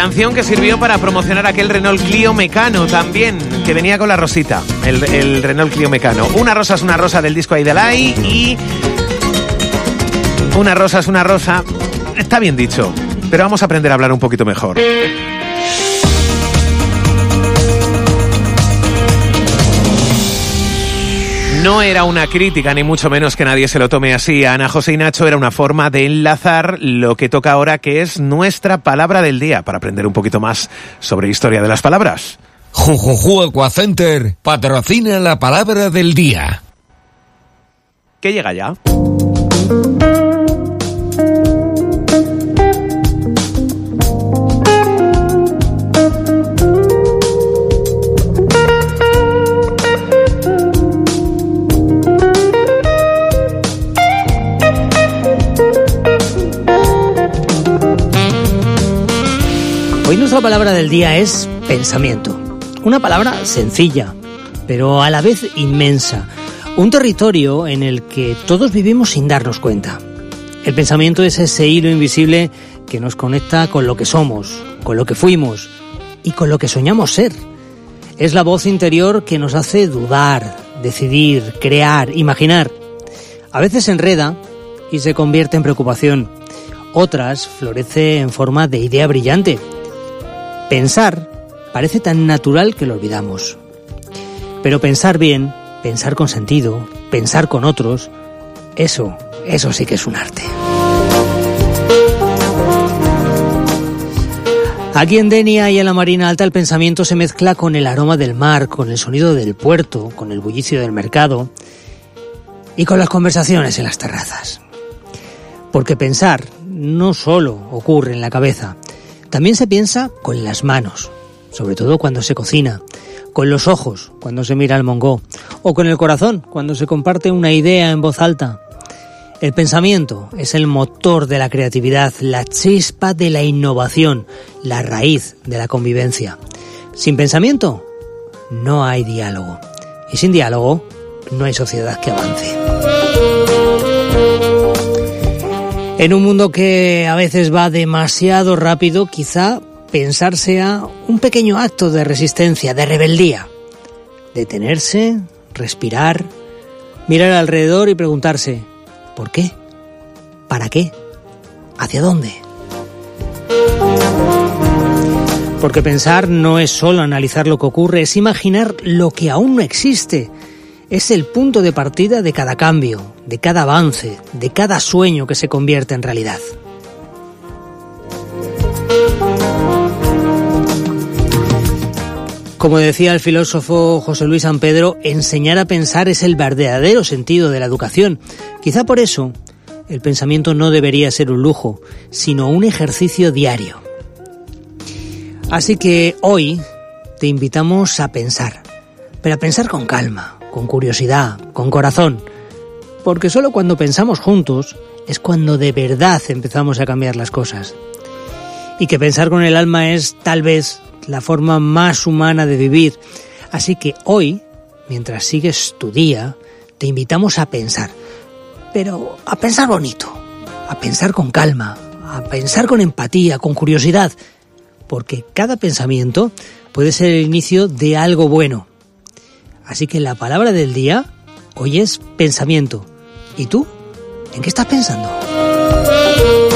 Canción que sirvió para promocionar aquel Renault Clio Mecano también, que venía con la rosita, el Renault Clio Mecano. Una rosa es una rosa del disco Aidalay y una rosa es una rosa. Está bien dicho, pero vamos a aprender a hablar un poquito mejor. No era una crítica, ni mucho menos que nadie se lo tome así. Ana José y Nacho era una forma de enlazar lo que toca ahora, que es nuestra palabra del día, para aprender un poquito más sobre historia de las palabras. Jujuju Aquacenter patrocina la palabra del día. ¿Qué llega ya? Hoy nuestra palabra del día es pensamiento. Una palabra sencilla, pero a la vez inmensa. Un territorio en el que todos vivimos sin darnos cuenta. El pensamiento es ese hilo invisible que nos conecta con lo que somos, con lo que fuimos y con lo que soñamos ser. Es la voz interior que nos hace dudar, decidir, crear, imaginar. A veces se enreda y se convierte en preocupación. Otras florece en forma de idea brillante. Pensar parece tan natural que lo olvidamos. Pero pensar bien, pensar con sentido, pensar con otros, eso sí que es un arte. Aquí en Denia y en la Marina Alta el pensamiento se mezcla con el aroma del mar, con el sonido del puerto, con el bullicio del mercado y con las conversaciones en las terrazas. Porque pensar no solo ocurre en la cabeza, también se piensa con las manos, sobre todo cuando se cocina, con los ojos cuando se mira al mongó, o con el corazón cuando se comparte una idea en voz alta. El pensamiento es el motor de la creatividad, la chispa de la innovación, la raíz de la convivencia. Sin pensamiento no hay diálogo, y sin diálogo no hay sociedad que avance. En un mundo que a veces va demasiado rápido, quizá pensar sea un pequeño acto de resistencia, de rebeldía. Detenerse, respirar, mirar alrededor y preguntarse, ¿por qué? ¿Para qué? ¿Hacia dónde? Porque pensar no es solo analizar lo que ocurre, es imaginar lo que aún no existe. Es el punto de partida de cada cambio, de cada avance, de cada sueño que se convierte en realidad. Como decía el filósofo José Luis San Pedro, enseñar a pensar es el verdadero sentido de la educación. Quizá por eso el pensamiento no debería ser un lujo, sino un ejercicio diario. Así que hoy te invitamos a pensar, pero a pensar con calma, con curiosidad, con corazón, porque solo cuando pensamos juntos es cuando de verdad empezamos a cambiar las cosas. Y que pensar con el alma es tal vez la forma más humana de vivir. Así que hoy, mientras sigues tu día, te invitamos a pensar, pero a pensar bonito, a pensar con calma, a pensar con empatía, con curiosidad, porque cada pensamiento puede ser el inicio de algo bueno. Así que la palabra del día hoy es pensamiento. ¿Y tú? ¿En qué estás pensando?